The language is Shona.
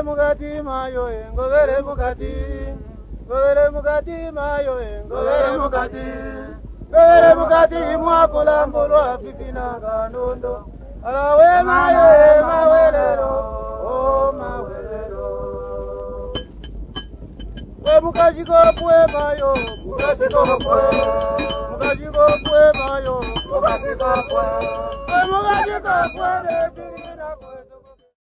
mugati mayo ngobere mugati mayo ngobere mugati mwakula mbulwa pipina kanondo alawe mayo mawelero o mawelero we mugajiko pwe mayo mugajiko pwe mayo mugajiko pwe